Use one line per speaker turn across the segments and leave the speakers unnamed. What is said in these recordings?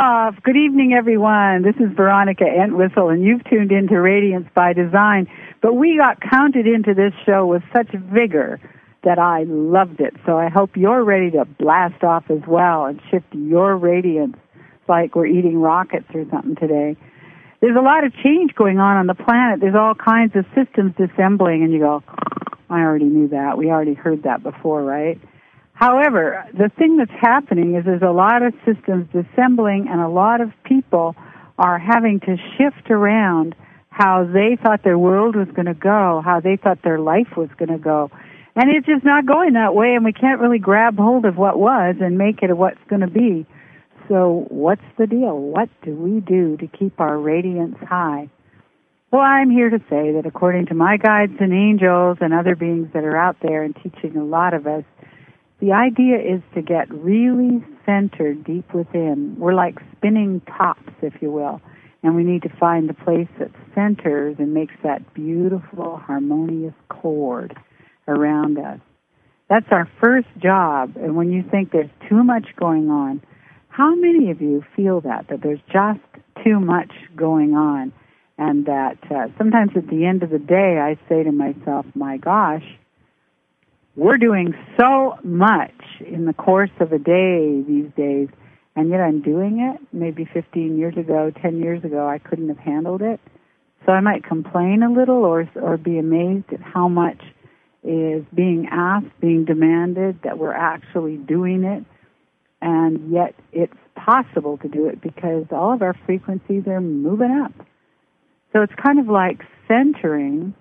off. Good evening, everyone. This is Veronica Entwistle, and you've tuned into Radiance by Design. But we got counted into this show with such vigor that I loved it. So I hope you're ready to blast off as well and shift your radiance like we're eating rockets or something today. There's a lot of change going on the planet. There's all kinds of systems dissembling, and you go, I already knew that. We already heard that before, right? However, the thing that's happening is there's a lot of systems dissembling, and a lot of people are having to shift around how they thought their world was going to go, how they thought their life was going to go. And it's just not going that way, and we can't really grab hold of what was and make it what's going to be. So what's the deal? What do we do to keep our radiance high? Well, I'm here to say that according to my guides and angels and other beings that are out there and teaching a lot of us, the idea is to get really centered deep within. We're like spinning tops, if you will, and we need to find the place that centers and makes that beautiful, harmonious chord around us. That's our first job, and when you think there's too much going on, how many of you feel that there's just too much going on, and that sometimes at the end of the day I say to myself, my gosh, we're doing so much in the course of a day these days, and yet I'm doing it. Maybe 15 years ago, 10 years ago, I couldn't have handled it. So I might complain a little or be amazed at how much is being asked, being demanded, that we're actually doing it, and yet it's possible to do it because all of our frequencies are moving up. So it's kind of like centering.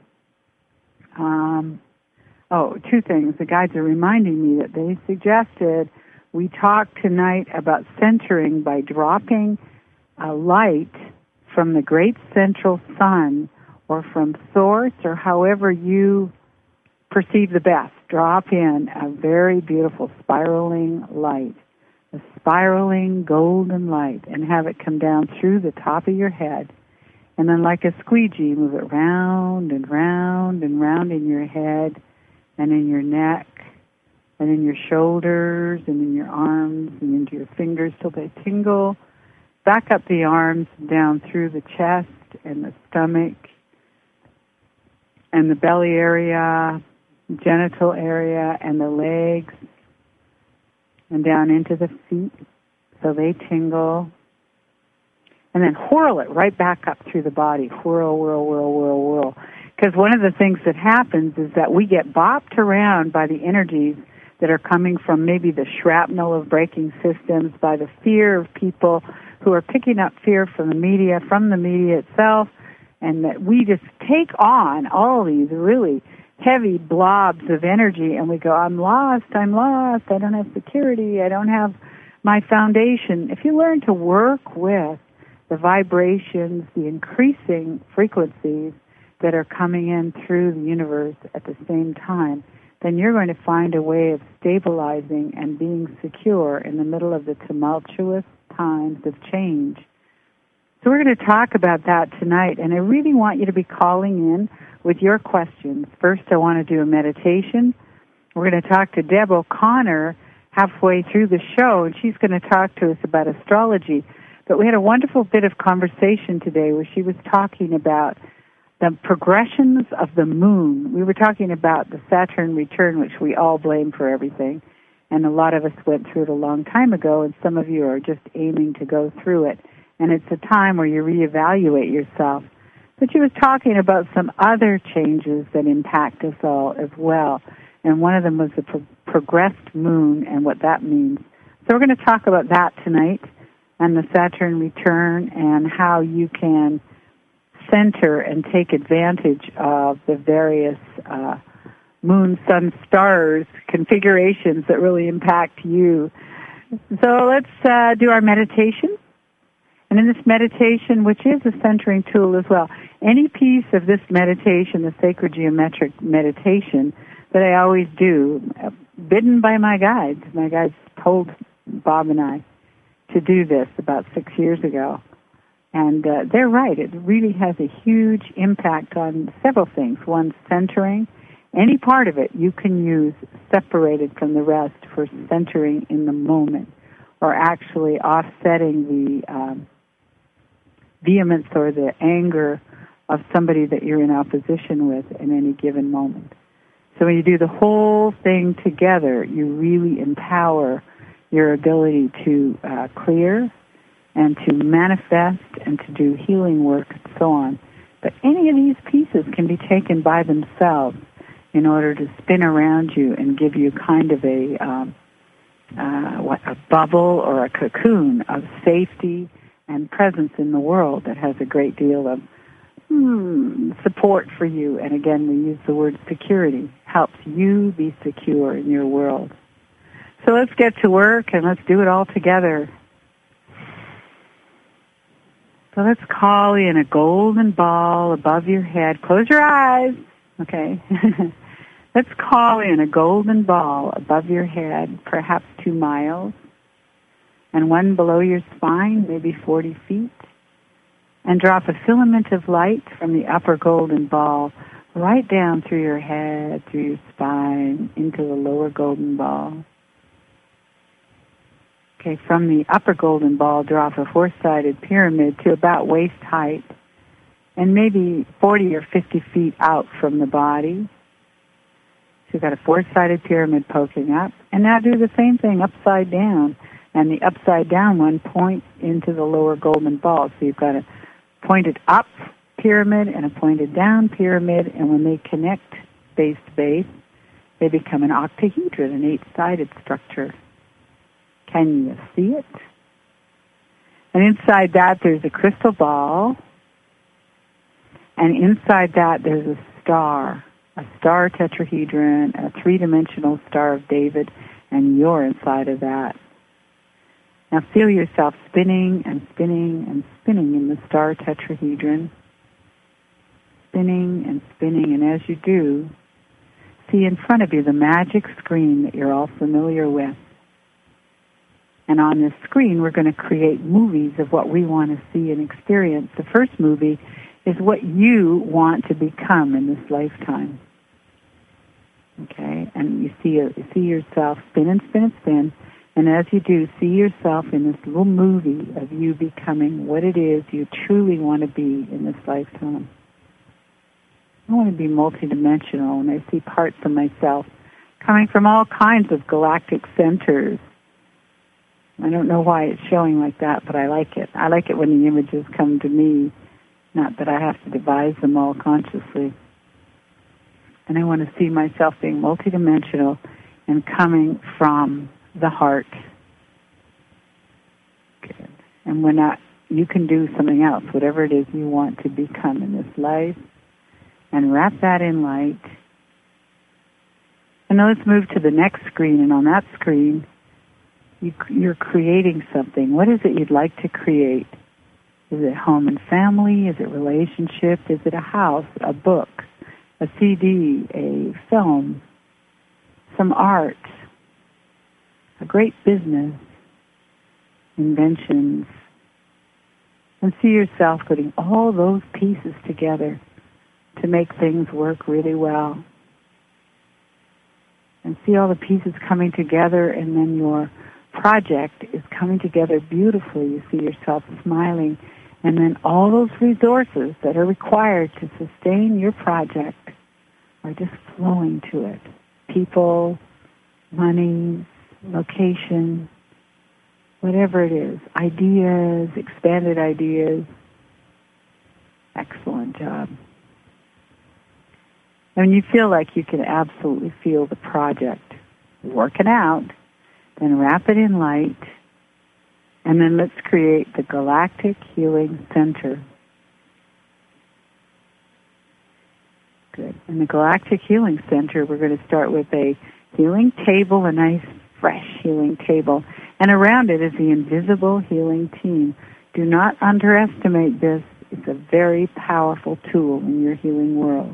Two things. The guides are reminding me that they suggested we talk tonight about centering by dropping a light from the great central sun or from source or however you perceive the best. Drop in a very beautiful spiraling light, a spiraling golden light, and have it come down through the top of your head. And then like a squeegee, move it round and round and round in your head and in your neck and in your shoulders and in your arms and into your fingers till they tingle. Back up the arms, down through the chest and the stomach and the belly area, genital area, and the legs, and down into the feet so they tingle. And then whirl it right back up through the body. Whirl, whirl, whirl, whirl, whirl. Because one of the things that happens is that we get bopped around by the energies that are coming from maybe the shrapnel of breaking systems, by the fear of people who are picking up fear from the media itself, and that we just take on all these really heavy blobs of energy, and we go, I'm lost, I don't have security, I don't have my foundation. If you learn to work with the vibrations, the increasing frequencies that are coming in through the universe at the same time, then you're going to find a way of stabilizing and being secure in the middle of the tumultuous times of change. So we're going to talk about that tonight, and I really want you to be calling in with your questions. First, I want to do a meditation. We're going to talk to Deb O'Connor halfway through the show, and she's going to talk to us about astrology. But we had a wonderful bit of conversation today where she was talking about the progressions of the moon. We were talking about the Saturn return, which we all blame for everything, and a lot of us went through it a long time ago, and some of you are just aiming to go through it. And it's a time where you reevaluate yourself. But she was talking about some other changes that impact us all as well, and one of them was the progressed moon and what that means. So we're going to talk about that tonight, and the Saturn return, and how you can center and take advantage of the various moon, sun, stars configurations that really impact you. So let's do our meditation. And in this meditation, which is a centering tool as well, any piece of this meditation, the sacred geometric meditation, that I always do, bidden by my guides told Bob and I to do this about 6 years ago. And they're right. It really has a huge impact on several things. One, centering. Any part of it you can use separated from the rest for centering in the moment. or actually offsetting the vehemence or the anger of somebody that you're in opposition with in any given moment. So when you do the whole thing together, you really empower your ability to clear and to manifest and to do healing work and so on. But any of these pieces can be taken by themselves in order to spin around you and give you kind of a bubble or a cocoon of safety and presence in the world that has a great deal of support for you. And again, we use the word security. Helps you be secure in your world. So let's get to work and let's do it all together. So let's call in a golden ball above your head. Close your eyes. Okay. Let's call in a golden ball above your head, perhaps 2 miles, and one below your spine, maybe 40 feet, and drop a filament of light from the upper golden ball right down through your head, through your spine, into the lower golden ball. Okay, from the upper golden ball, drop a 4-sided pyramid to about waist height and maybe 40 or 50 feet out from the body. So you've got a 4-sided pyramid poking up. And now do the same thing upside down. And the upside down one points into the lower golden ball. So you've got a pointed up pyramid and a pointed down pyramid. And when they connect base to base, they become an octahedron, an 8-sided structure. Can you see it? And inside that, there's a crystal ball. And inside that, there's a star tetrahedron, a 3-dimensional Star of David, and you're inside of that. Now feel yourself spinning and spinning and spinning in the star tetrahedron. Spinning and spinning, and as you do, see in front of you the magic screen that you're all familiar with. And on this screen, we're going to create movies of what we want to see and experience. The first movie is what you want to become in this lifetime. Okay? And you see yourself spin and spin and spin. And as you do, see yourself in this little movie of you becoming what it is you truly want to be in this lifetime. I want to be multidimensional, and I see parts of myself coming from all kinds of galactic centers. I don't know why it's showing like that, but I like it. I like it when the images come to me, not that I have to devise them all consciously. And I want to see myself being multidimensional and coming from the heart. Good. And when you can do something else, whatever it is you want to become in this life, and wrap that in light. And now let's move to the next screen, and on that screen, you're creating something. What is it you'd like to create? Is it home and family? Is it relationship? Is it a house, a book, a CD, a film, some art, a great business, inventions? And see yourself putting all those pieces together to make things work really well. And see all the pieces coming together, and then your project is coming together beautifully. You see yourself smiling, and then all those resources that are required to sustain your project are just flowing to it. People, money, location, whatever it is, ideas, expanded ideas. Excellent job. And when you feel like you can absolutely feel the project working out, then wrap it in light, and then let's create the Galactic Healing Center. Good. In the Galactic Healing Center, we're going to start with a healing table, a nice, fresh healing table, and around it is the invisible healing team. Do not underestimate this. It's a very powerful tool in your healing world.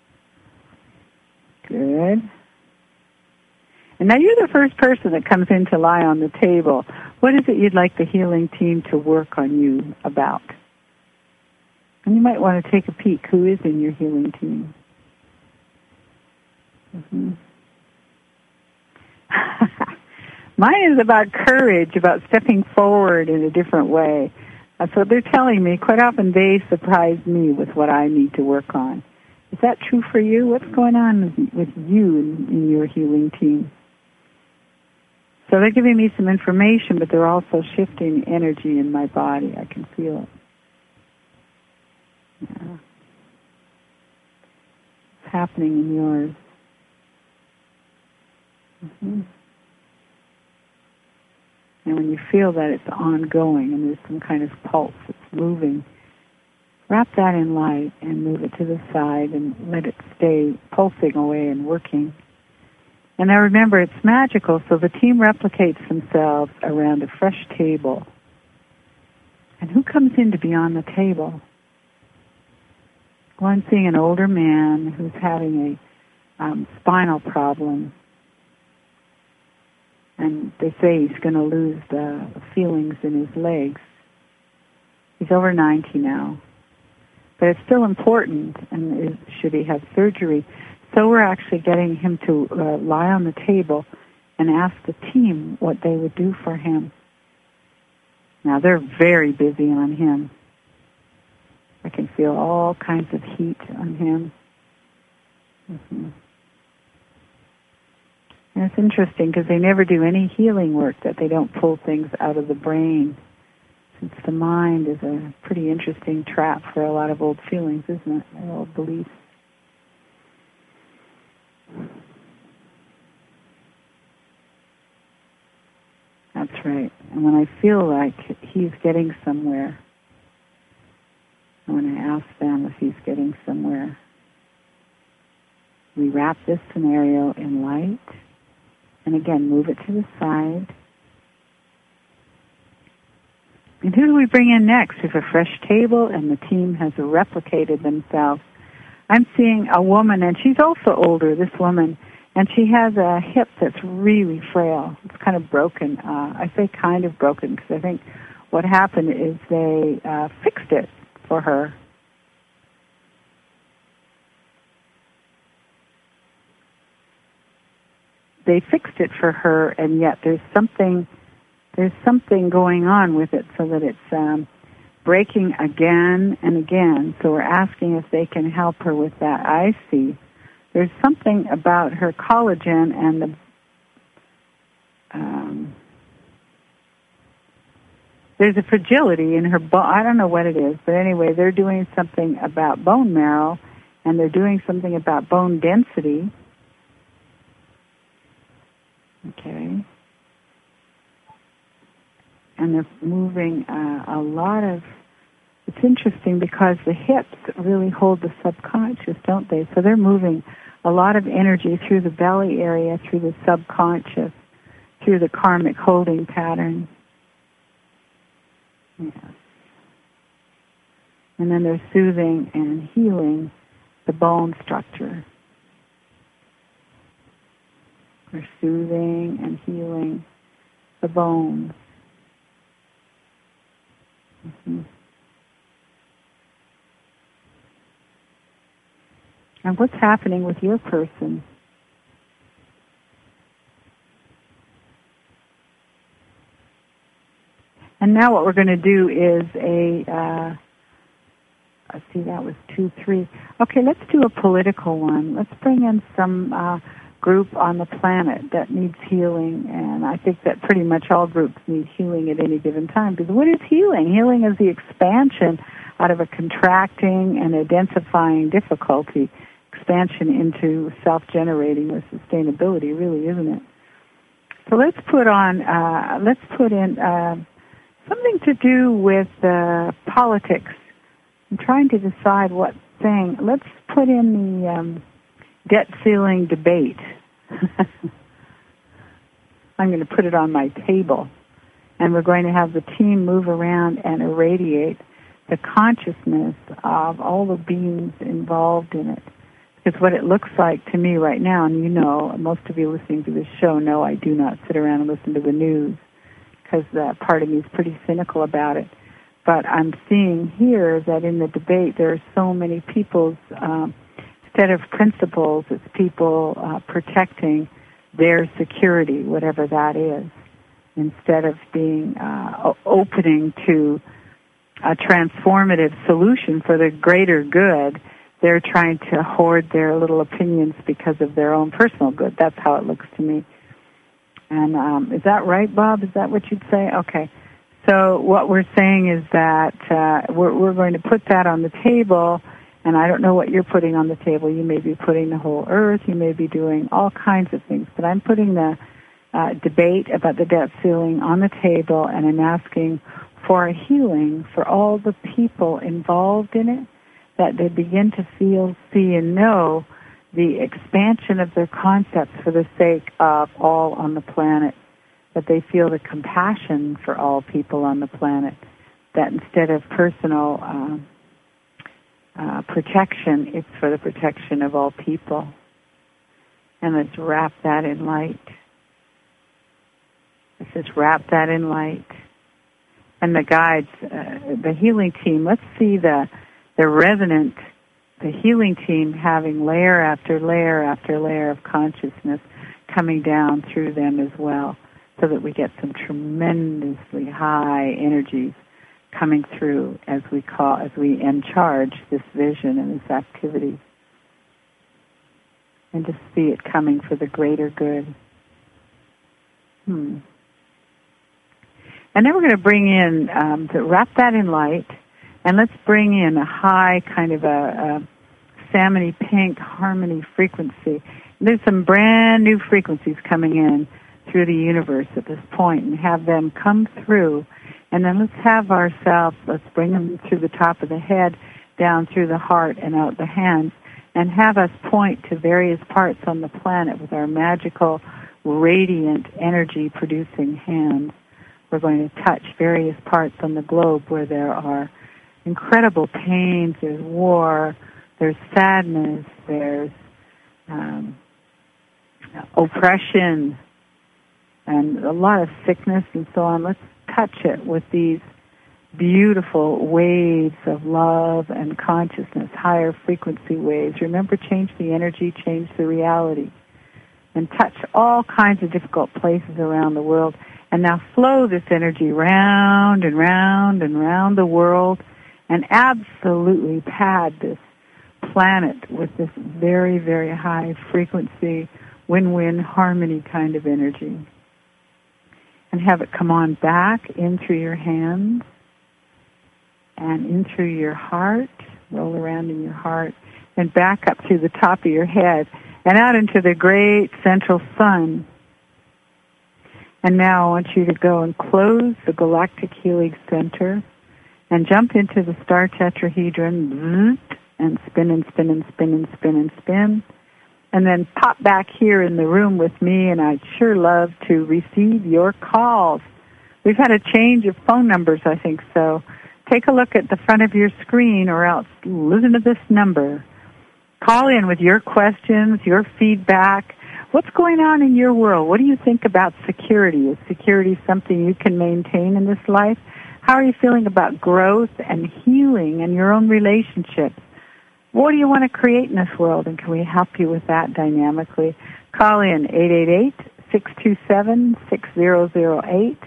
Good. And now you're the first person that comes in to lie on the table. What is it you'd like the healing team to work on you about? And you might want to take a peek. Who is in your healing team? Mine is about courage, about stepping forward in a different way. That's what they're telling me. Quite often they surprise me with what I need to work on. Is that true for you? What's going on with you in your healing team? So they're giving me some information, but they're also shifting energy in my body. I can feel it. Yeah. It's happening in yours. Mm-hmm. And when you feel that it's ongoing and there's some kind of pulse that's moving, wrap that in light and move it to the side and let it stay pulsing away and working. And now remember, it's magical, so the team replicates themselves around a fresh table. And who comes in to be on the table? Well, I'm seeing an older man who's having a spinal problem. And they say he's going to lose the feelings in his legs. He's over 90 now. But it's still important, and should he have surgery. So we're actually getting him to lie on the table and ask the team what they would do for him. Now, they're very busy on him. I can feel all kinds of heat on him. Mm-hmm. And it's interesting because they never do any healing work that they don't pull things out of the brain. Since the mind is a pretty interesting trap for a lot of old feelings, isn't it? And old beliefs. That's right. And when I feel like he's getting somewhere, and when I ask them if he's getting somewhere, we wrap this scenario in light, and again, move it to the side. And who do we bring in next? We have a fresh table, and the team has replicated themselves. I'm seeing a woman, and she's also older, this woman, and she has a hip that's really frail. It's kind of broken. I say kind of broken because I think what happened is they fixed it for her. They fixed it for her, and yet there's something going on with it so that it's breaking again and again. So we're asking if they can help her with that. I see. There's something about her collagen and the there's a fragility in her bone. I don't know what it is, but anyway, they're doing something about bone marrow, and they're doing something about bone density. Okay. And they're moving a lot of... It's interesting because the hips really hold the subconscious, don't they? So they're moving a lot of energy through the belly area, through the subconscious, through the karmic holding pattern. Yes. And then they're soothing and healing the bone structure. They're soothing and healing the bones. Mm-hmm. And what's happening with your person? And now what we're going to do is let's see, that was 2, 3. Okay, let's do a political one. Let's bring in some group on the planet that needs healing. And I think that pretty much all groups need healing at any given time. Because what is healing? Healing is the expansion out of a contracting and a densifying difficulty. Expansion into self-generating with sustainability, really, isn't it? So let's put in something to do with politics. I'm trying to decide what thing. Let's put in the debt ceiling debate. I'm going to put it on my table, and we're going to have the team move around and irradiate the consciousness of all the beings involved in it. Because what it looks like to me right now, and you know, most of you listening to this show know I do not sit around and listen to the news, because that part of me is pretty cynical about it. But I'm seeing here that in the debate there are so many people's, instead of principles, it's people protecting their security, whatever that is. instead of being opening to a transformative solution for the greater good, they're trying to hoard their little opinions because of their own personal good. That's how it looks to me. And is that right, Bob? Is that what you'd say? Okay. So what we're saying is that we're going to put that on the table, and I don't know what you're putting on the table. You may be putting the whole earth. You may be doing all kinds of things. But I'm putting the debate about the debt ceiling on the table, and I'm asking for a healing for all the people involved in it, that they begin to feel, see, and know the expansion of their concepts for the sake of all on the planet, that they feel the compassion for all people on the planet, that instead of personal protection, it's for the protection of all people. And let's wrap that in light. Let's just wrap that in light. And the guides, the healing team, let's see the resonant, the healing team having layer after layer after layer of consciousness coming down through them as well, so that we get some tremendously high energies coming through as we encharge this vision and this activity. And just see it coming for the greater good. And then we're going to bring in, to wrap that in light, and let's bring in a high kind of a salmony pink harmony frequency. There's some brand new frequencies coming in through the universe at this point, and have them come through. And then let's bring them through the top of the head, down through the heart and out the hands, and have us point to various parts on the planet with our magical, radiant, energy-producing hands. We're going to touch various parts on the globe where there are incredible pains, there's war, there's sadness, there's oppression, and a lot of sickness and so on. Let's touch it with these beautiful waves of love and consciousness, higher frequency waves. Remember, change the energy, change the reality. And touch all kinds of difficult places around the world. And now flow this energy round and round and round the world, and absolutely pad this planet with this very, very high frequency, win-win harmony kind of energy. And have it come on back in through your hands and in through your heart, roll around in your heart, and back up through the top of your head and out into the great central sun. And now I want you to go and close the galactic healing center and jump into the star tetrahedron and spin and spin and spin and spin and spin. And then pop back here in the room with me, and I'd sure love to receive your calls. We've had a change of phone numbers, I think, so take a look at the front of your screen or else listen to this number. Call in with your questions, your feedback. What's going on in your world? What do you think about security? Is security something you can maintain in this life? How are you feeling about growth and healing and your own relationships? What do you want to create in this world, and can we help you with that dynamically? Call in 888-627-6008,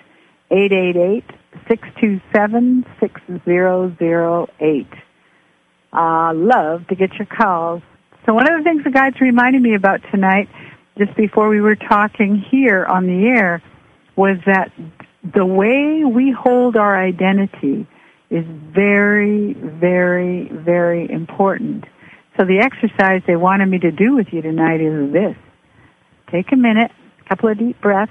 888-627-6008. Love to get your calls. So one of the things the guides reminded me about tonight, just before we were talking here on the air, was that the way we hold our identity is very, very, very important. So the exercise they wanted me to do with you tonight is this. Take a minute, a couple of deep breaths,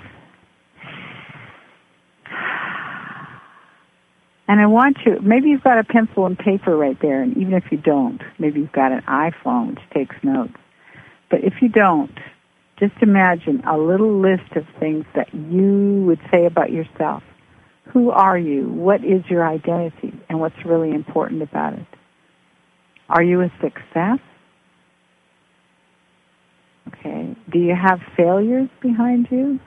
and I want you, maybe you've got a pencil and paper right there, and even if you don't, maybe you've got an iPhone which takes notes. But if you don't, just imagine a little list of things that you would say about yourself. Who are you? What is your identity? And what's really important about it? Are you a success? Okay. Do you have failures behind you?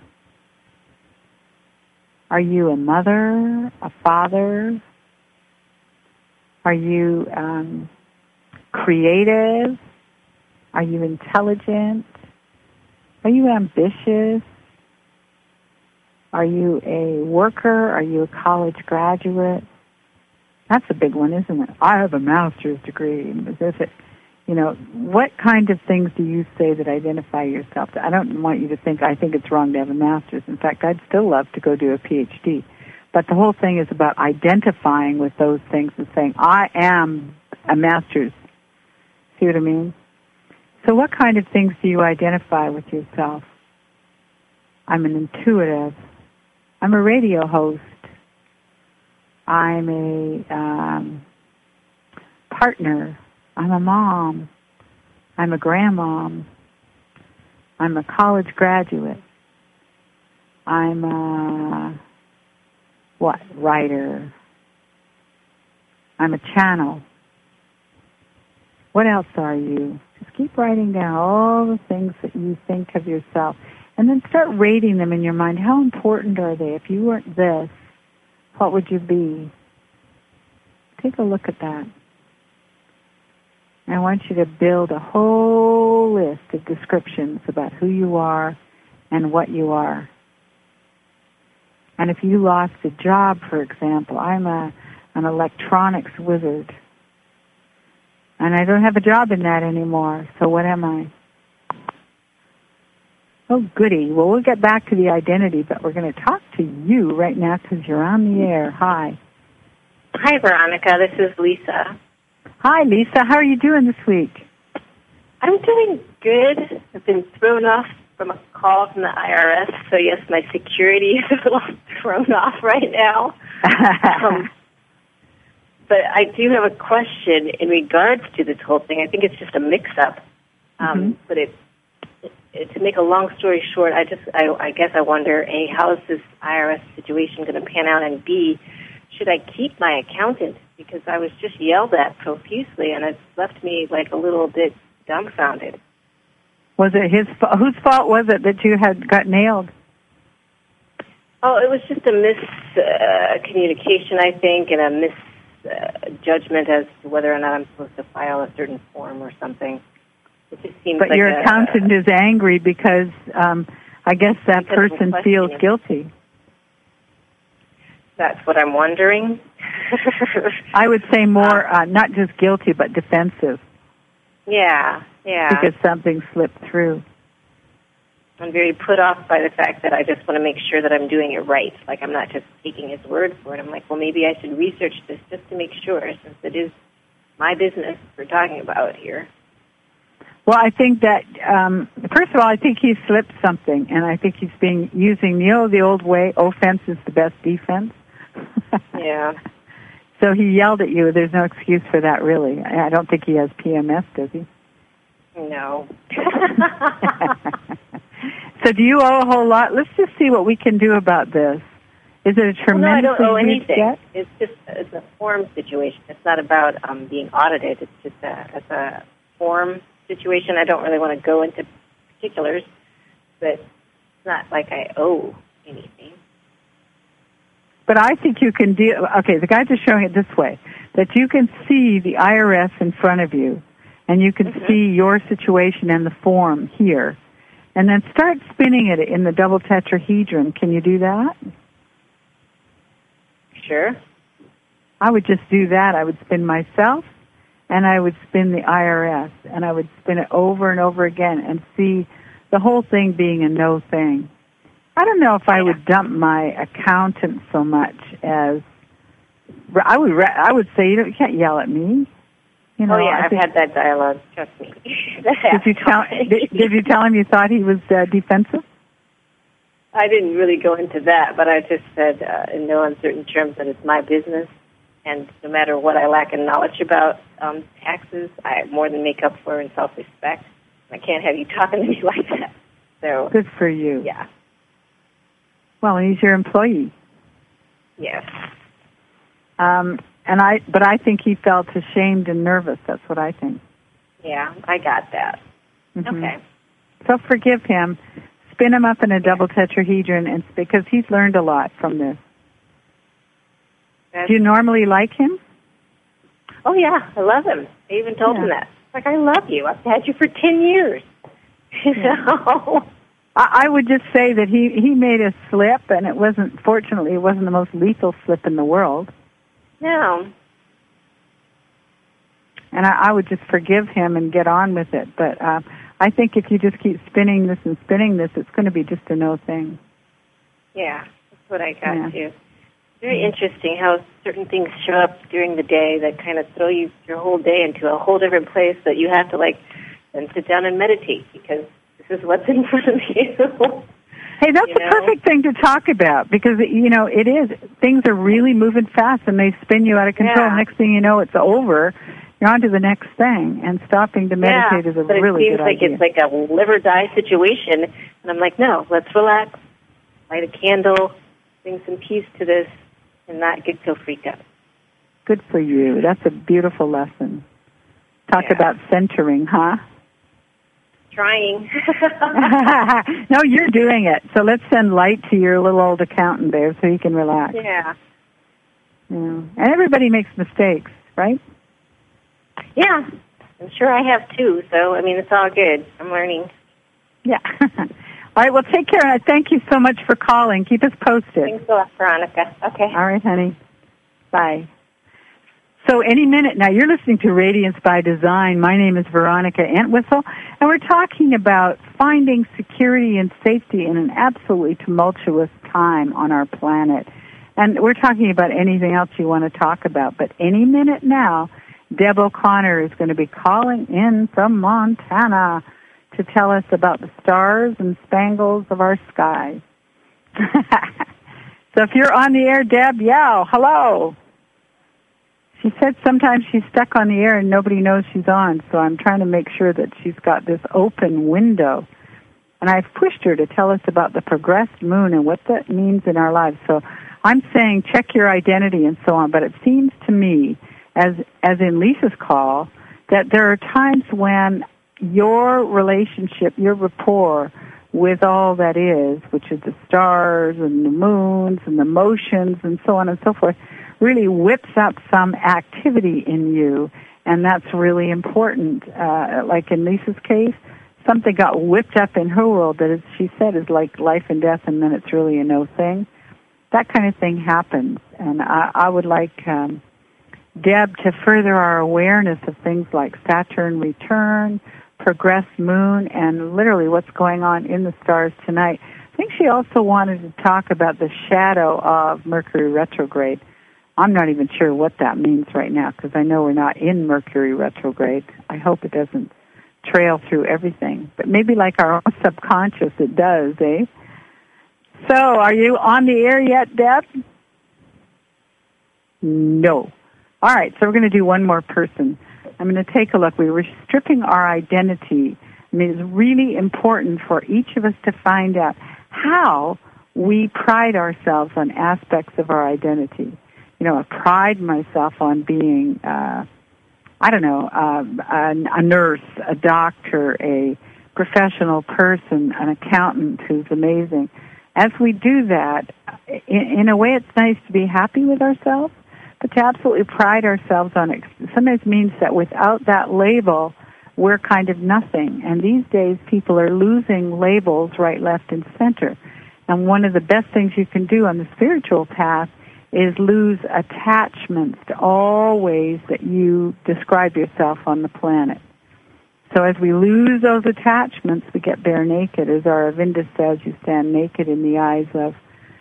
Are you a mother, a father? Are you creative? Are you intelligent? Are you ambitious? Are you a worker? Are you a college graduate? That's a big one, isn't it? I have a master's degree. As if it, what kind of things do you say that identify yourself? I don't want you to think I think it's wrong to have a master's. In fact, I'd still love to go do a PhD. But the whole thing is about identifying with those things and saying, I am a master's. See what I mean? So what kind of things do you identify with yourself? I'm an intuitive. I'm a radio host. I'm a partner. I'm a mom. I'm a grandmom. I'm a college graduate. I'm a, writer. I'm a channel. What else are you? Just keep writing down all the things that you think of yourself. And then start rating them in your mind. How important are they? If you weren't this, what would you be? Take a look at that. I want you to build a whole list of descriptions about who you are and what you are. And if you lost a job, for example, I'm an electronics wizard. And I don't have a job in that anymore, so what am I? Oh, goody. Well, we'll get back to the identity, but we're going to talk to you right now because you're on the air. Hi.
Hi, Veronica. This is Lisa.
Hi, Lisa. How are you doing this week?
I'm doing good. I've been thrown off from a call from the IRS, so yes, my security is a little thrown off right now. But I do have a question in regards to this whole thing. I think it's just a mix-up. But to make a long story short, I guess I wonder, A, how is this IRS situation going to pan out, and B, should I keep my accountant? Because I was just yelled at profusely, and it's left me like a little bit dumbfounded.
Was it whose fault was it that you had got nailed?
Oh, it was just a miscommunication, I think, and a misjudgment as to whether or not I'm supposed to file a certain form or something. It just seems
but
like
your accountant is angry because I guess that person feels guilty.
That's what I'm wondering.
I would say more, not just guilty, but defensive.
Yeah.
Because something slipped through.
I'm very put off by the fact that I just want to make sure that I'm doing it right. Like, I'm not just taking his word for it. I'm like, well, maybe I should research this just to make sure, since it is my business we're talking about here.
Well, I think that, first of all, I think he slipped something, and I think he's using, the old way, offense is the best defense.
Yeah.
So he yelled at you. There's no excuse for that, really. I don't think he has PMS, does he?
No.
So do you owe a whole lot? Let's just see what we can do about this. Is it a tremendously
no, I don't owe
huge
anything.
debt?
It's a form situation. It's not about being audited. It's just it's a form situation. I don't really want to go into particulars, but it's not like I owe anything.
But I think you can deal. Okay, the guy's just showing it this way: that you can see the IRS in front of you, and you can see your situation and the form here, and then start spinning it in the double tetrahedron. Can you do that?
Sure.
I would just do that. I would spin myself, and I would spin the IRS, and I would spin it over and over again and see the whole thing being a no thing. I don't know if I would dump my accountant so much as I would say, you can't yell at me.
I've had that dialogue. Trust me.
Did you tell him you thought he was defensive?
I didn't really go into that, but I just said in no uncertain terms that it's my business, and no matter what I lack in knowledge about taxes, I more than make up for in self-respect. I can't have you talking to me like that. So
good for you.
Yeah.
Well, he's your employee.
Yes.
But I think he felt ashamed and nervous. That's what I think.
Yeah, I got that. Mm-hmm. Okay.
So forgive him. Spin him up in a double tetrahedron, and because he's learned a lot from this. Do you normally like him?
Oh, yeah. I love him. I even told him that. Like, I love you. I've had you for 10 years. You know?
I would just say that he made a slip, and fortunately, it wasn't the most lethal slip in the world.
No.
And I would just forgive him and get on with it. But I think if you just keep spinning this and spinning this, it's going to be just a no thing.
Yeah, that's what I got too. Very interesting how certain things show up during the day that kind of throw your whole day into a whole different place that you have to then sit down and meditate because this is what's in front of you.
Hey, that's the perfect thing to talk about because, it is. Things are really moving fast and they spin you out of control.
Yeah.
Next thing you know, it's over. You're on to the next thing. And stopping to meditate is a really good idea.
But it seems like it's like a live or die situation. And I'm like, no, let's relax, light a candle, bring some peace to this, and not get so freaked out.
Good for you. That's a beautiful lesson. Talk about centering, huh?
Trying.
No, you're doing it. So let's send light to your little old accountant there so he can relax.
Yeah.
And everybody makes mistakes, right?
Yeah. I'm sure I have too. So, it's all good. I'm learning.
Yeah. All right, well, take care. And I thank you so much for calling. Keep us posted.
Thanks a lot, Veronica. Okay.
All right, honey. Bye. So any minute now, you're listening to Radiance by Design. My name is Veronica Entwistle, and we're talking about finding security and safety in an absolutely tumultuous time on our planet. And we're talking about anything else you want to talk about. But any minute now, Deb O'Connor is going to be calling in from Montana to tell us about the stars and spangles of our sky. So if you're on the air, Deb, yell, hello. She said sometimes she's stuck on the air and nobody knows she's on, so I'm trying to make sure that she's got this open window. And I've pushed her to tell us about the progressed moon and what that means in our lives. So I'm saying check your identity and so on, but it seems to me, as in Lisa's call, that there are times when your relationship, your rapport with all that is, which is the stars and the moons and the motions and so on and so forth, really whips up some activity in you, and that's really important. Like in Lisa's case, something got whipped up in her world that, as she said, is like life and death, and then it's really a no thing. That kind of thing happens, and I would like Deb to further our awareness of things like Saturn return, progressed moon, and literally what's going on in the stars tonight. I think she also wanted to talk about the shadow of Mercury retrograde. I'm not even sure what that means right now because I know we're not in Mercury retrograde. I hope it doesn't trail through everything. But maybe like our own subconscious it does, eh? So, are you on the air yet, Deb? No. All right, so we're going to do one more person. I'm going to take a look. We were stripping our identity. It's really important for each of us to find out how we pride ourselves on aspects of our identity. I pride myself on being, a nurse, a doctor, a professional person, an accountant who's amazing. As we do that, in a way it's nice to be happy with ourselves, but to absolutely pride ourselves on it sometimes means that without that label, we're kind of nothing. And these days, people are losing labels right, left, and center. And one of the best things you can do on the spiritual path is lose attachments to all ways that you describe yourself on the planet. So as we lose those attachments, we get bare naked. As Aravinda says, you stand naked in the eyes of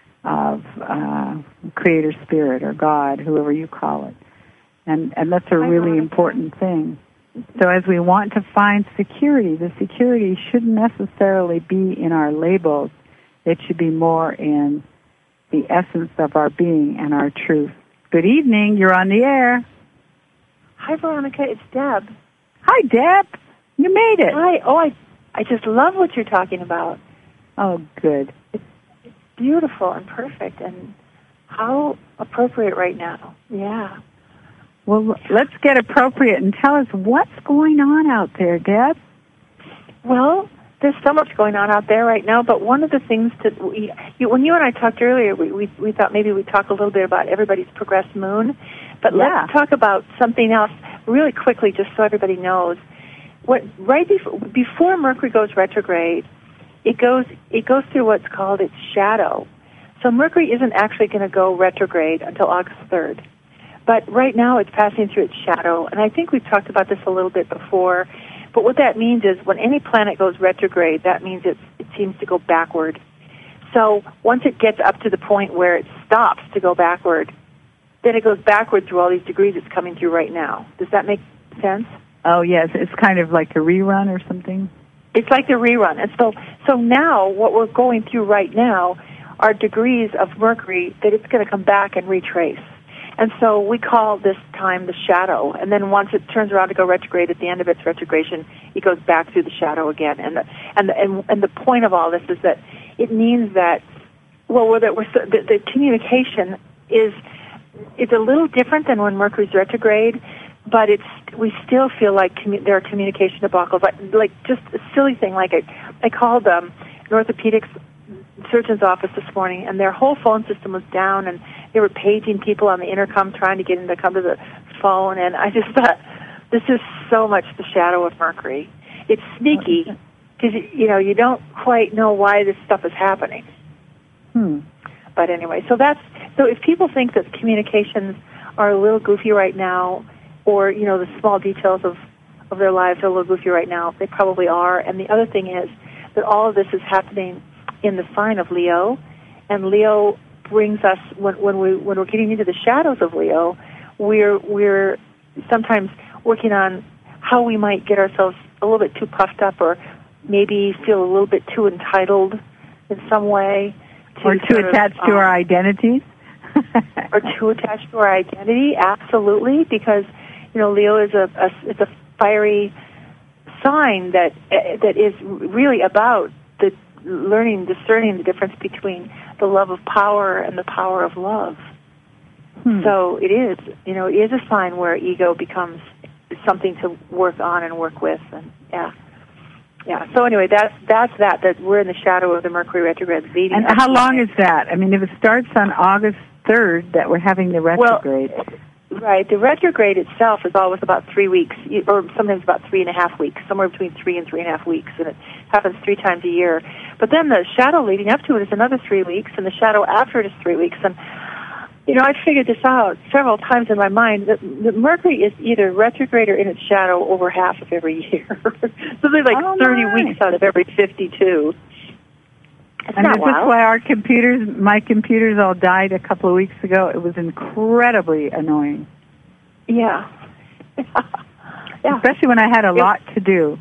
Creator Spirit or God, whoever you call it. And that's a really important thing. So as we want to find security, the security shouldn't necessarily be in our labels. It should be more in the essence of our being and our truth. Good evening. You're on the air.
Hi, Veronica. It's Deb.
Hi, Deb. You made it.
Hi. Oh, I just love what you're talking about.
Oh, good.
It's beautiful and perfect, and how appropriate right now. Yeah.
Well, let's get appropriate and tell us what's going on out there, Deb.
Well, there's so much going on out there right now, but one of the things when you and I talked earlier, we thought maybe we'd talk a little bit about everybody's progressed moon, but let's talk about something else really quickly just so everybody knows. Before Mercury goes retrograde, it goes through what's called its shadow. So Mercury isn't actually going to go retrograde until August 3rd. But right now it's passing through its shadow, and I think we've talked about this a little bit before. But what that means is when any planet goes retrograde, that means it seems to go backward. So once it gets up to the point where it stops to go backward, then it goes backward through all these degrees it's coming through right now. Does that make sense?
Oh, yes. It's kind of like a rerun or something.
It's like the rerun. And so now what we're going through right now are degrees of Mercury that it's going to come back and retrace. And so we call this time the shadow. And then once it turns around to go retrograde, at the end of its retrogradation, it goes back through the shadow again. And the point of all this is that it means that, the communication is a little different than when Mercury's retrograde, but we still feel like there are communication debacles. Like just a silly thing, like I called an orthopedic surgeon's office this morning, and their whole phone system was down, and they were paging people on the intercom trying to get them to come to the phone, and I just thought, this is so much the shadow of Mercury. It's sneaky, because, you don't quite know why this stuff is happening. But anyway, so if people think that communications are a little goofy right now, or, the small details of their lives are a little goofy right now, they probably are. And the other thing is that all of this is happening in the sign of Leo, and Leo brings us, when we're getting into the shadows of Leo, we're sometimes working on how we might get ourselves a little bit too puffed up, or maybe feel a little bit too entitled in some way,
or too attached to our identities,
or too attached to our identity. Absolutely, because Leo is it's a fiery sign that is really about the discerning the difference between the love of power and the power of love. So it is, it is a sign where ego becomes something to work on and work with, and yeah. So anyway, that we're in the shadow of the Mercury retrograde.
And how long is that? I mean, if it starts on August 3rd, that we're having the retrograde.
Well, right. The retrograde itself is always about 3 weeks, or sometimes about 3.5 weeks, somewhere between 3 and 3.5 weeks, and it happens 3 times a year. But then the shadow leading up to it is another 3 weeks, and the shadow after it is 3 weeks. And, I've figured this out several times in my mind, that Mercury is either retrograde or in its shadow over half of every year. So there's like 30 weeks out of every 52.
And is this why my computers all died a couple of weeks ago? It was incredibly annoying.
Yeah.
Especially when I had a lot to do.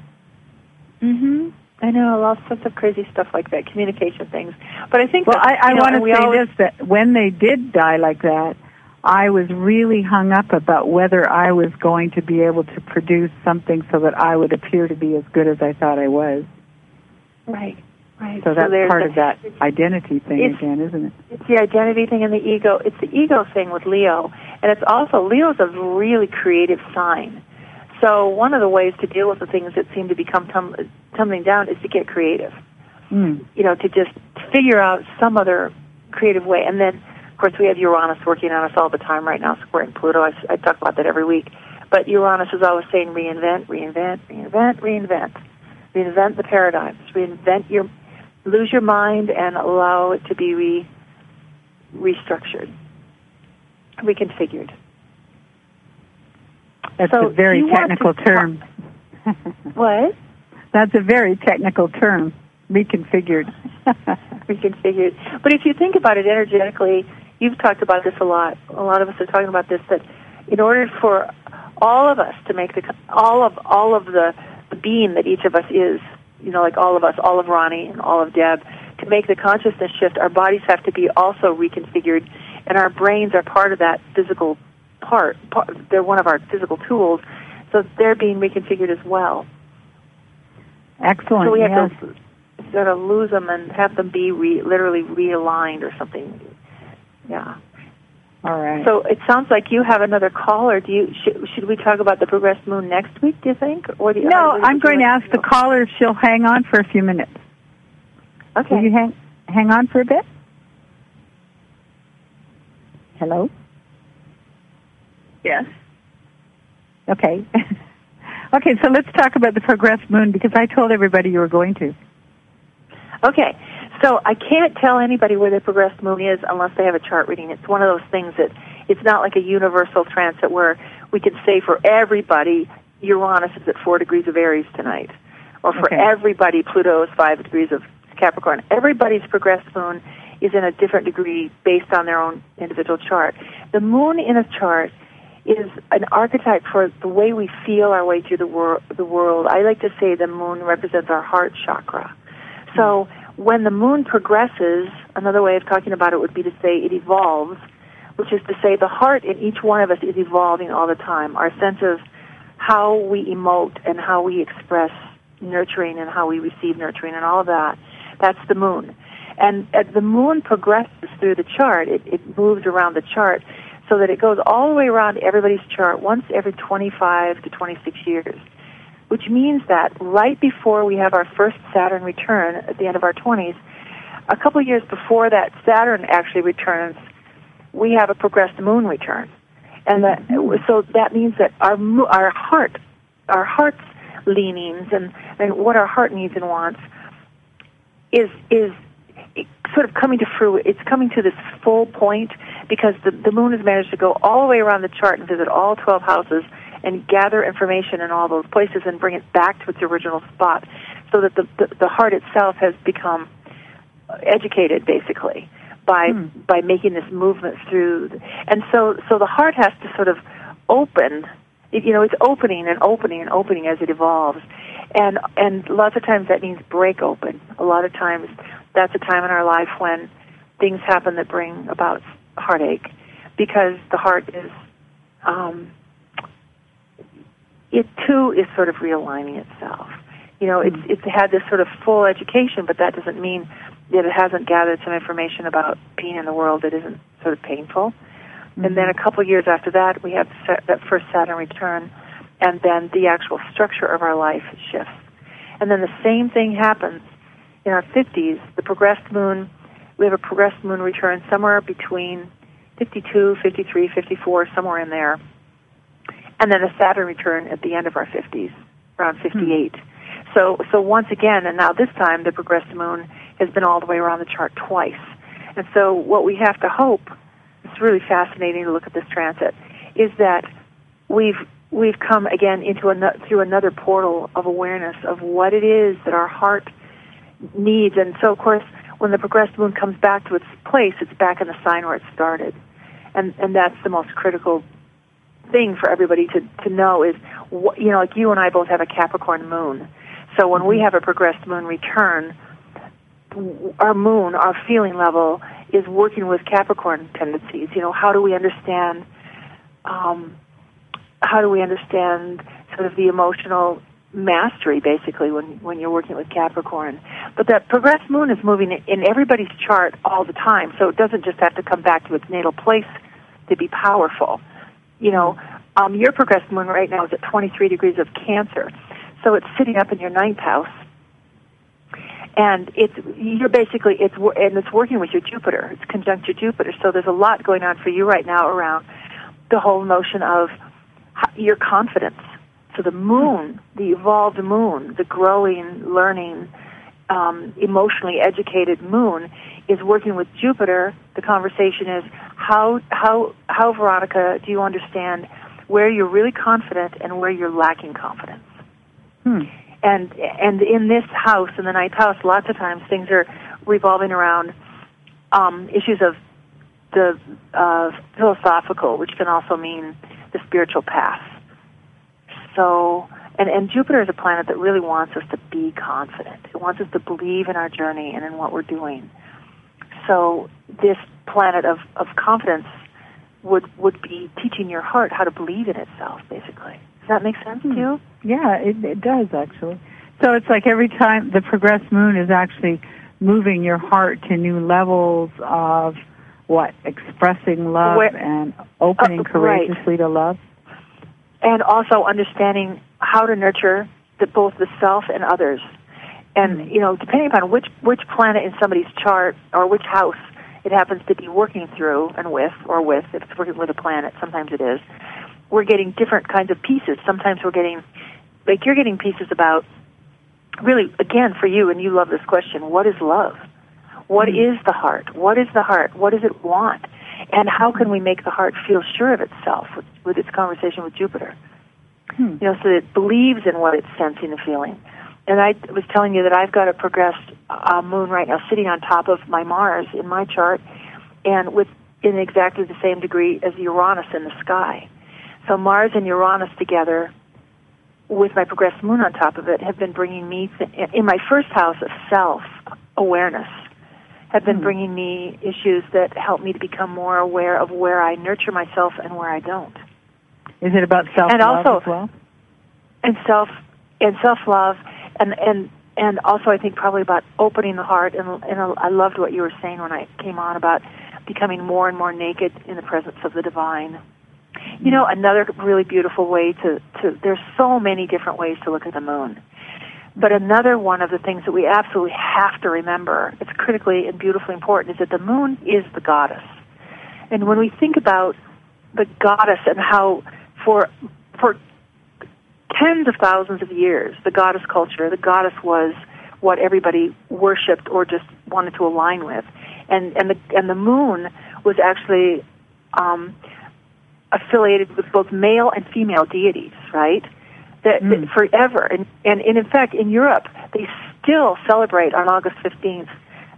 I know, all sorts of crazy stuff like that, communication things. But I think
I want to say this, that when they did die like that, I was really hung up about whether I was going to be able to produce something so that I would appear to be as good as I thought I was.
Right.
So that's part of that identity thing again, isn't it?
It's the identity thing and the ego. It's the ego thing with Leo. And it's also, Leo's a really creative sign. So one of the ways to deal with the things that seem to become tumbling down is to get creative. To just figure out some other creative way. And then, of course, we have Uranus working on us all the time right now, squaring Pluto. I talk about that every week. But Uranus is always saying reinvent, reinvent, reinvent, reinvent. Reinvent the paradigms. Lose your mind and allow it to be restructured, reconfigured.
That's a very technical term.
What?
That's a very technical term, reconfigured.
Reconfigured. But if you think about it energetically, you've talked about this a lot. A lot of us are talking about this, that in order for all of us to make all of the being that each of us is, like all of us, all of Ronnie and all of Deb, to make the consciousness shift, our bodies have to be also reconfigured, and our brains are part of that physical part. They're one of our physical tools, so they're being reconfigured as well.
Excellent.
So we have to sort of lose them and have them be literally realigned or something. Yeah.
All right.
So it sounds like you have another caller. Should we talk about the progressed moon next week, do you think?
No, I'm going to ask the caller if she'll hang on for a few minutes.
Okay.
Will you hang on for a bit? Hello?
Yes.
Okay. Okay, so let's talk about the progressed moon, because I told everybody you were going to.
Okay, so I can't tell anybody where their progressed moon is unless they have a chart reading. It's one of those things that it's not like a universal transit where we can say for everybody Uranus is at 4 degrees of Aries tonight, or for everybody Pluto is 5 degrees of Capricorn. Everybody's progressed moon is in a different degree based on their own individual chart. The moon in a chart is an archetype for the way we feel our way through the world. I like to say the moon represents our heart chakra. So when the moon progresses, another way of talking about it would be to say it evolves, which is to say the heart in each one of us is evolving all the time. Our sense of how we emote and how we express nurturing and how we receive nurturing and all of that, that's the moon. And as the moon progresses through the chart, it moves around the chart so that it goes all the way around everybody's chart once every 25 to 26 years, which means that right before we have our first Saturn return at the end of our 20s, a couple of years before that Saturn actually returns, we have a progressed moon return. And so that means that our heart's leanings and what our heart needs and wants is sort of coming to fruition. It's coming to this full point because the moon has managed to go all the way around the chart and visit all 12 houses and gather information in all those places and bring it back to its original spot, so that the heart itself has become educated, basically, by making this movement through. And so the heart has to sort of open. It's opening and opening and opening as it evolves. And lots of times that means break open. A lot of times that's a time in our life when things happen that bring about heartache, because the heart is, it too is sort of realigning itself. It's had this sort of full education, but that doesn't mean that it hasn't gathered some information about being in the world that isn't sort of painful. Mm-hmm. And then a couple of years after that, we have that first Saturn return, and then the actual structure of our life shifts. And then the same thing happens in our 50s. The progressed moon, we have a progressed moon return somewhere between 52, 53, 54, somewhere in there. And then a Saturn return at the end of our 50s, around 58. So once again, and now this time, the progressed moon has been all the way around the chart twice. And so what we have to hope, it's really fascinating to look at this transit, is that we've come again through another portal of awareness of what it is that our heart needs. And so, of course, when the progressed moon comes back to its place, it's back in the sign where it started. And that's the most critical thing for everybody to know is, like you and I both have a Capricorn moon. So when we have a progressed moon return, our moon, our feeling level, is working with Capricorn tendencies. How do we understand sort of the emotional mastery, basically, when you're working with Capricorn. But that progressed moon is moving in everybody's chart all the time, so it doesn't just have to come back to its natal place to be powerful. Your progressed moon right now is at 23 degrees of Cancer, so it's sitting up in your 9th house, and it's working with your Jupiter. It's conjunct your Jupiter, so there's a lot going on for you right now around the whole notion of your confidence. So the moon, the evolved moon, the growing, learning, emotionally educated moon is working with Jupiter. The conversation is how Veronica, do you understand where you're really confident and where you're lacking confidence? And in this house, in the 9th house, lots of times things are revolving around issues of the philosophical, which can also mean the spiritual path. So, and Jupiter is a planet that really wants us to be confident. It wants us to believe in our journey and in what we're doing. So this planet of confidence would be teaching your heart how to believe in itself, basically. Does that make sense to you?
Yeah, it does, actually. So it's like every time the progressed moon is actually moving your heart to new levels of expressing love and opening courageously to love.
And also understanding how to nurture both the self and others. And, depending upon which planet in somebody's chart or which house it happens to be working through and with, if it's working with a planet, sometimes it is, we're getting different kinds of pieces. Sometimes we're getting, like you're getting pieces about really, again, for you, and you love this question, what is love? What is the heart? What is the heart? What does it want? And how can we make the heart feel sure of itself with its conversation with Jupiter? So that it believes in what it's sensing and feeling. And I was telling you that I've got a progressed moon right now sitting on top of my Mars in my chart, and in exactly the same degree as Uranus in the sky. So Mars and Uranus together, with my progressed moon on top of it, have been bringing me, in my first house of self-awareness, have been bringing me issues that help me to become more aware of where I nurture myself and where I don't.
Is it about self-love as well?
And self-love, and also I think probably about opening the heart. And I loved what you were saying when I came on about becoming more and more naked in the presence of the divine. Another really beautiful way to there's so many different ways to look at the moon. But another one of the things that we absolutely have to remember, it's critically and beautifully important, is that the moon is the goddess. And when we think about the goddess and how for tens of thousands of years, the goddess culture, the goddess was what everybody worshipped or just wanted to align with. And the moon was actually affiliated with both male and female deities, right? That forever. And in fact, in Europe, they still celebrate on August 15th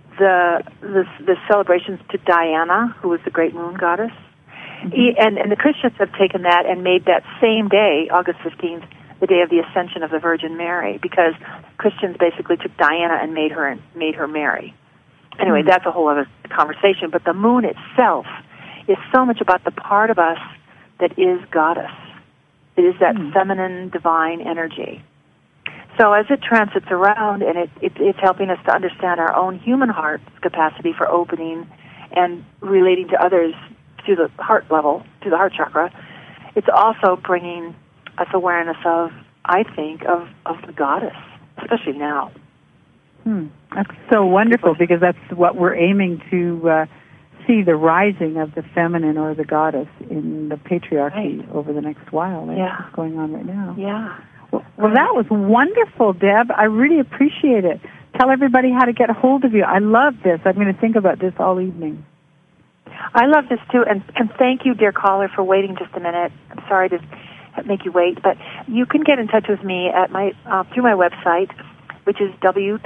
the celebrations to Diana, who was the great moon goddess. And the Christians have taken that and made that same day, August 15th, the day of the Ascension of the Virgin Mary, because Christians basically took Diana and made her Mary. Anyway, that's a whole other conversation. But the moon itself is so much about the part of us that is goddess. It is that feminine, divine energy. So as it transits around, and it's helping us to understand our own human heart's capacity for opening and relating to others to the heart level, to the heart chakra, it's also bringing us awareness of, I think, of the goddess, especially now.
That's so wonderful, because that's what we're aiming to see, the rising of the feminine or the goddess in the patriarchy over the next while. That's what's going on right now.
Yeah.
Well, that was wonderful, Deb. I really appreciate it. Tell everybody how to get a hold of you. I love this. I'm going to think about this all evening.
I love this, too, and thank you, dear caller, for waiting just a minute. I'm sorry to make you wait, but you can get in touch with me at through my website, which is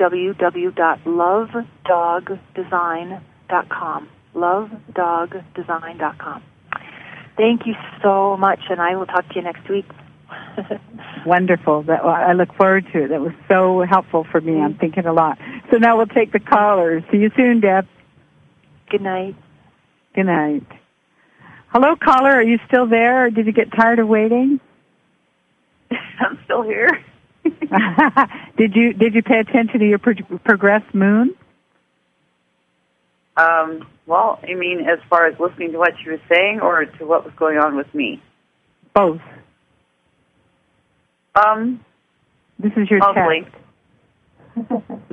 www.lovedogdesign.com. lovedogdesign.com. Thank you so much, and I will talk to you next week.
Wonderful. I look forward to it. That was so helpful for me. I'm thinking a lot. So now we'll take the callers. See you soon, Deb.
Good night.
Good night. Hello, caller. Are you still there, or did you get tired of waiting?
I'm still here.
Did you pay attention to your progressed moon?
Well, you mean as far as listening to what you were saying, or to what was going on with me?
Both. This is your
mostly.
test.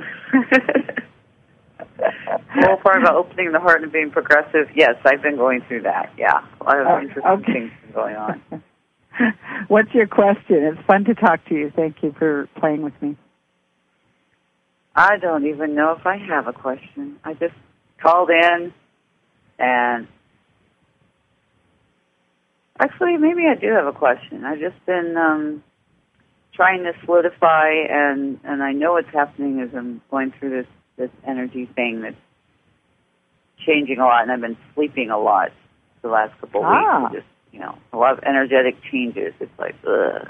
The whole part about opening the heart and being progressive, yes, I've been going through that, yeah. A lot of interesting things going on.
What's your question? It's fun to talk to you. Thank you for playing with me.
I don't even know if I have a question. I just called in, and actually, maybe I do have a question. I've just been trying to solidify, and I know what's happening as I'm going through this energy thing that's changing a lot, and I've been sleeping a lot the last couple of weeks. Just, a lot of energetic changes. It's like, ugh.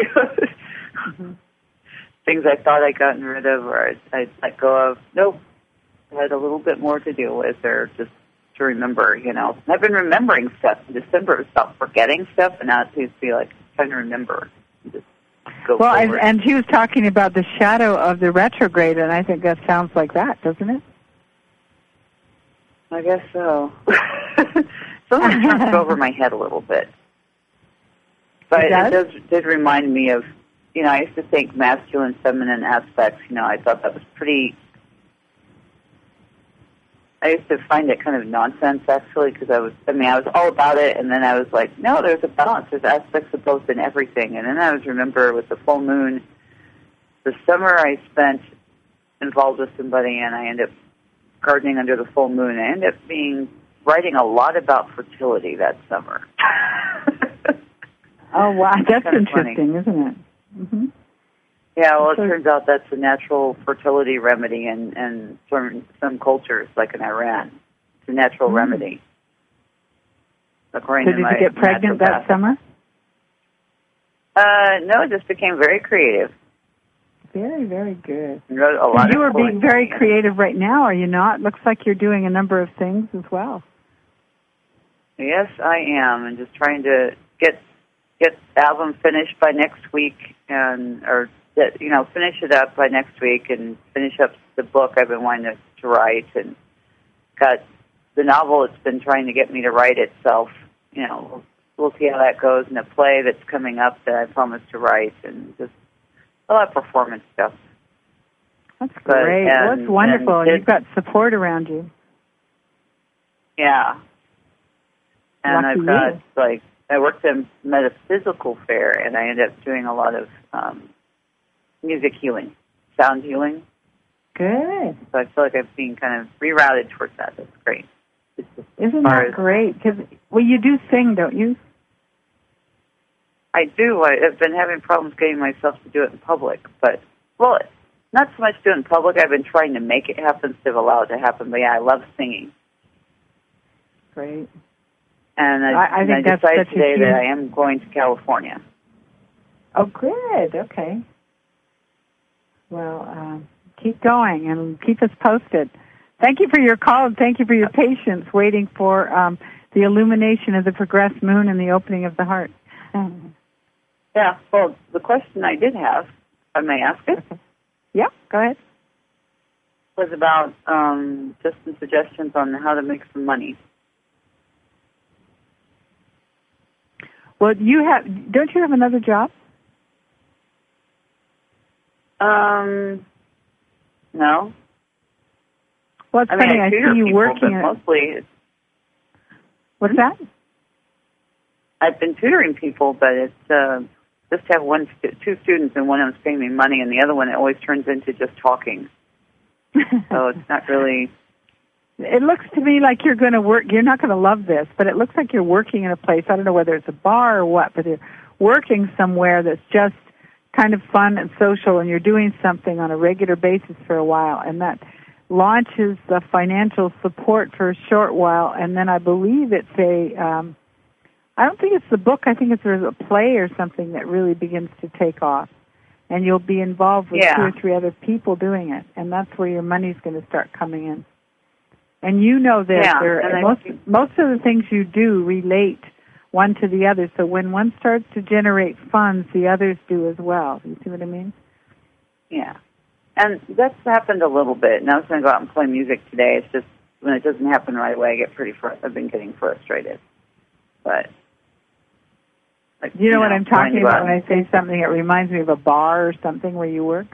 Things I thought I'd gotten rid of, or I'd let go of. Nope. I had a little bit more to deal with, or just to remember, And I've been remembering stuff in December. Stop forgetting stuff, and now it seems to be like trying to remember. Just go forward.
And he was talking about the shadow of the retrograde, and I think that sounds like that, doesn't it?
I guess so. Something tries to go over my head a little bit. But it did remind me of, I used to think masculine, feminine aspects, I thought that was pretty, I used to find it kind of nonsense, actually, because I was all about it, and then I was like, no, there's a balance. There's aspects of both in everything. And then I was remember with the full moon, the summer I spent involved with somebody, and I ended up gardening under the full moon. I ended up writing a lot about fertility that summer.
Oh, wow. That's interesting,
funny.
Isn't it? Mm-hmm.
Yeah, well, it turns out that's a natural fertility remedy in some cultures, like in Iran. It's a natural remedy. According
so
to
did
my
you get pregnant that summer?
No, it just became very creative.
Very, very good.
Wrote a lot
you are
of
being very creative right now, are you not? Looks like you're doing a number of things as well.
Yes, I am, and just trying to get the album finished by next week, finish it up by next week, and finish up the book I've been wanting to write, and got the novel. It's been trying to get me to write itself. We'll see how that goes, and a play that's coming up that I promised to write, and just a lot of performance stuff.
That's great. Well, that's wonderful. You've got support around you.
Yeah. And
Lucky
I've got, I worked at a metaphysical fair, and I ended up doing a lot of music healing, sound healing.
Good.
So I feel like I'm being kind of rerouted towards that. That's great.
Isn't that great? Because, you do sing, don't you?
I do. I've been having problems getting myself to do it in public. But, not so much do it in public. I've been trying to make it happen instead of allow it to happen. But, yeah, I love singing.
Great.
And I decided today that I am going to California.
Oh, good. Okay. Well, keep going and keep us posted. Thank you for your call, and thank you for your patience waiting for the illumination of the progressed moon and the opening of the heart.
Yeah, well, the question I did have, I may ask it.
Okay. Yeah, go ahead.
Was about just some suggestions on how to make some money.
Well, don't you have another job?
No.
Well, it's funny. I see you working.
Mostly.
What's that?
I've been tutoring people, but it's just have two students, and one of them's paying me money, and the other one it always turns into just talking. So it's not really.
It looks to me like you're going to work. You're not going to love this, but it looks like you're working in a place. I don't know whether it's a bar or what, but you're working somewhere that's just kind of fun and social, and you're doing something on a regular basis for a while, and that launches the financial support for a short while, and then I believe it's I don't think it's the book. I think it's a play or something that really begins to take off, and you'll be involved with 2 or 3 other people doing it, and that's where your money's going to start coming in. And you know that most of the things you do relate one to the other, so when one starts to generate funds, the others do as well. You see what I mean?
Yeah. And that's happened a little bit, and I was going to go out and play music today. It's just when it doesn't happen right away, I've been getting frustrated. But
you know what I'm talking about when I say something? It reminds me of a bar or something where you work.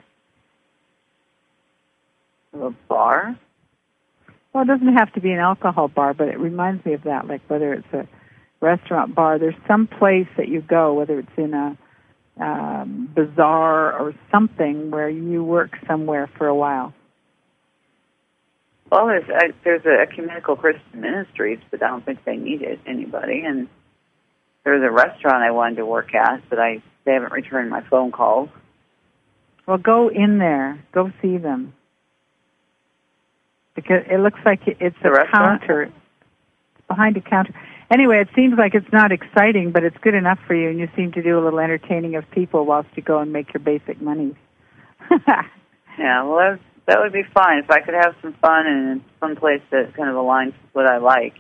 A bar?
Well, it doesn't have to be an alcohol bar, but it reminds me of that. Like whether it's a restaurant bar, there's some place that you go, whether it's in a bazaar or something, where you work somewhere for a while.
Well, there's a Ecumenical Christian Ministries, but I don't think they needed anybody. And there's a restaurant I wanted to work at, but they haven't returned my phone calls.
Well, go in there. Go see them. Because it looks like it's a counter. It's behind a counter. Anyway, it seems like it's not exciting, but it's good enough for you, and you seem to do a little entertaining of people whilst you go and make your basic money.
Yeah, well, that would be fine if I could have some fun and some place that kind of aligns with what I like,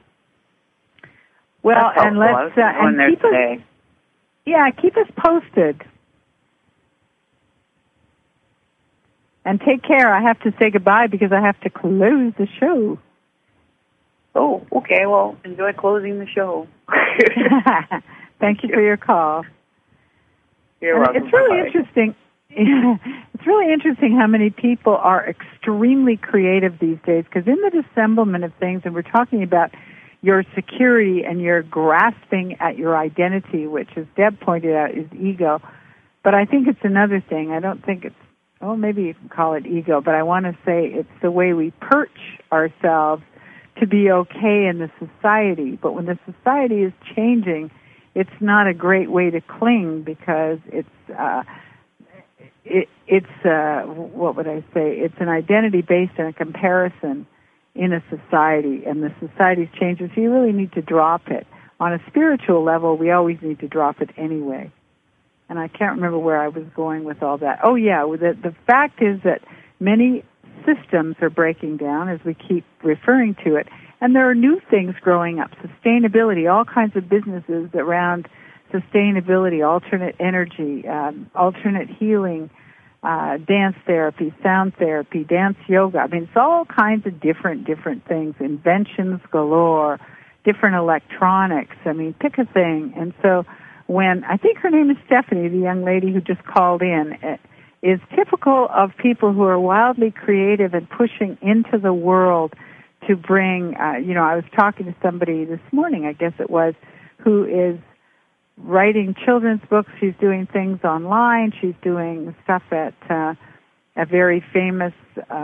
Well, and let's keep us posted. And take care. I have to say goodbye because I have to close the show.
Oh, okay. Well, enjoy closing the show.
Thank you for your call.
You're welcome.
It's really interesting. It's really interesting how many people are extremely creative these days, because in the dissemblement of things, and we're talking about your security and your grasping at your identity, which, as Deb pointed out, is ego. But I think it's another thing. I don't think it's well, maybe you can call it ego, but I want to say it's the way we perch ourselves to be okay in the society. But when the society is changing, it's not a great way to cling, because it's what would I say? It's an identity based on a comparison in a society, and the society's changes. So you really need to drop it. On a spiritual level, we always need to drop it anyway. And I can't remember where I was going with all that. Oh, yeah, the fact is that many systems are breaking down, as we keep referring to it, and there are new things growing up. Sustainability, all kinds of businesses around sustainability, alternate energy, alternate healing, dance therapy, sound therapy, dance yoga. I mean, it's all kinds of different things, inventions galore, different electronics. I mean, pick a thing. And so when, I think her name is Stephanie, the young lady who just called in, is typical of people who are wildly creative and pushing into the world to bring, I was talking to somebody this morning, I guess it was, who is writing children's books. She's doing things online. She's doing stuff at a very famous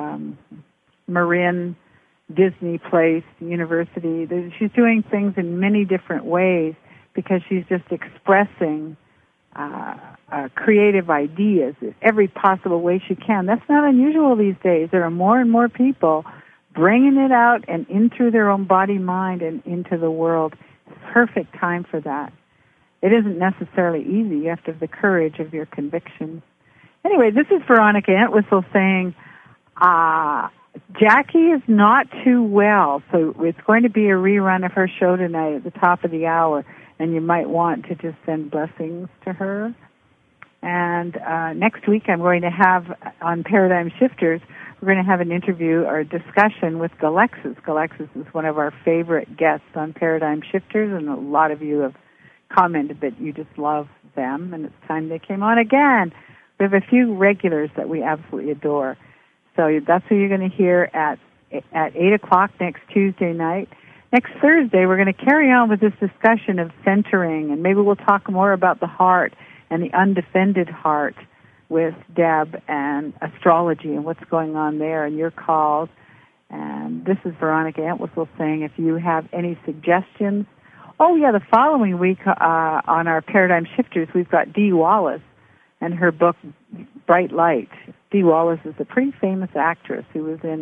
Marin Disney place, university. She's doing things in many different ways because she's just expressing creative ideas in every possible way she can. That's not unusual these days. There are more and more people bringing it out and in through their own body, mind, and into the world. Perfect time for that. It isn't necessarily easy. You have to have the courage of your convictions. Anyway, this is Veronica Entwistle saying, Jackie is not too well, so it's going to be a rerun of her show tonight at the top of the hour, and you might want to just send blessings to her. And next week I'm going to have, on Paradigm Shifters, we're going to have an interview or a discussion with Galexis. Galexis is one of our favorite guests on Paradigm Shifters, and a lot of you have commented that you just love them, and it's time they came on again. We have a few regulars that we absolutely adore. So that's who you're going to hear at 8 o'clock next Tuesday night. Next Thursday, we're going to carry on with this discussion of centering, and maybe we'll talk more about the heart and the undefended heart with Deb and astrology and what's going on there and your calls. And this is Veronica Entwistle saying, if you have any suggestions. Oh, yeah, the following week on our Paradigm Shifters, we've got Dee Wallace and her book, Bright Light. Dee Wallace is a pretty famous actress who was in,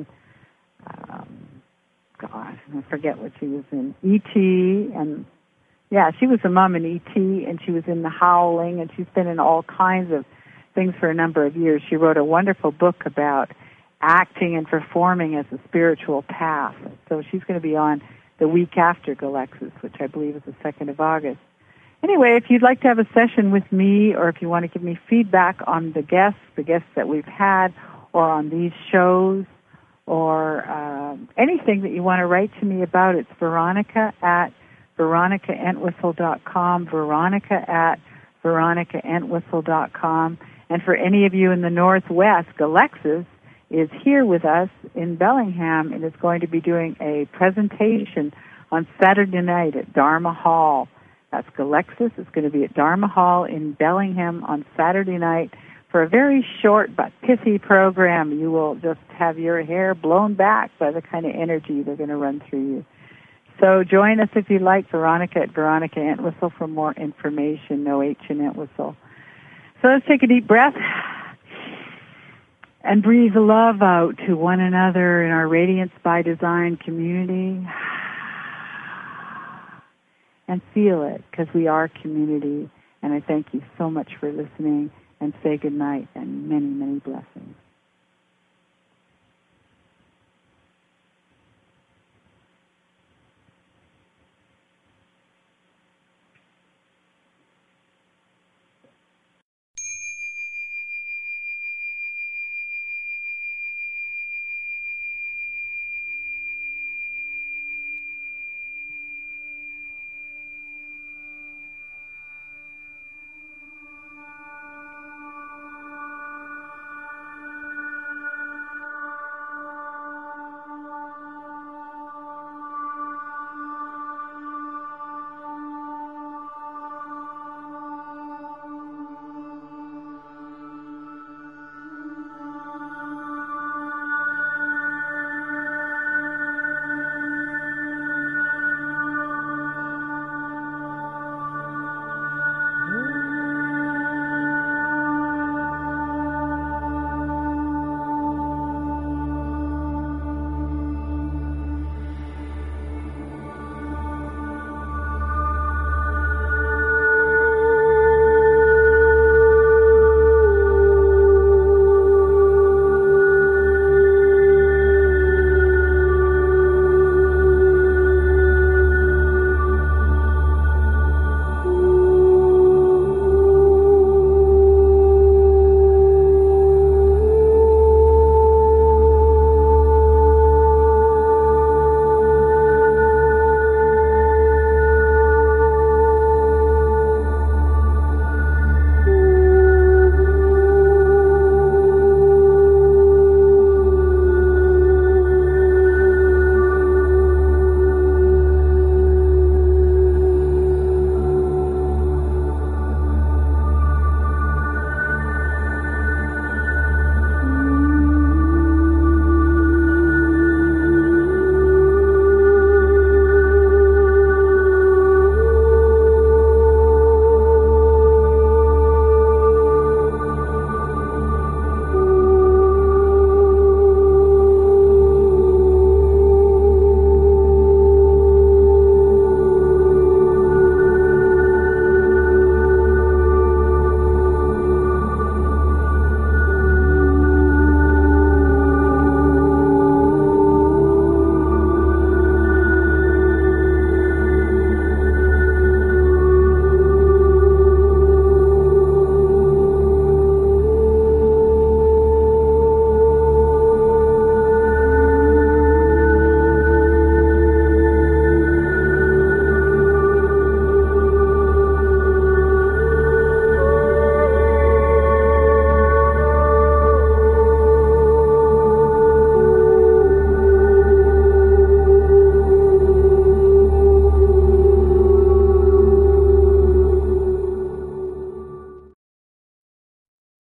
I forget what she was in, E.T., and yeah, she was the mom in E.T., and she was in The Howling, and she's been in all kinds of things for a number of years. She wrote a wonderful book about acting and performing as a spiritual path. So she's going to be on the week after Galexis, which I believe is the 2nd of August. Anyway, if you'd like to have a session with me, or if you want to give me feedback on the guests that we've had, or on these shows, or anything that you want to write to me about, it's Veronica at veronicaentwistle.com, Veronica at veronicaentwistle.com. And for any of you in the Northwest, Galexis is here with us in Bellingham and is going to be doing a presentation on Saturday night at Dharma Hall. That's Galexis. It's going to be at Dharma Hall in Bellingham on Saturday night for a very short but pithy program. You will just have your hair blown back by the kind of energy they're going to run through you. So join us if you like, Veronica at Veronica Entwistle for more information. No H in Entwistle. So let's take a deep breath and breathe love out to one another in our Radiance by Design community. And feel it, because we are community. And I thank you so much for listening, and say good night and many, many blessings.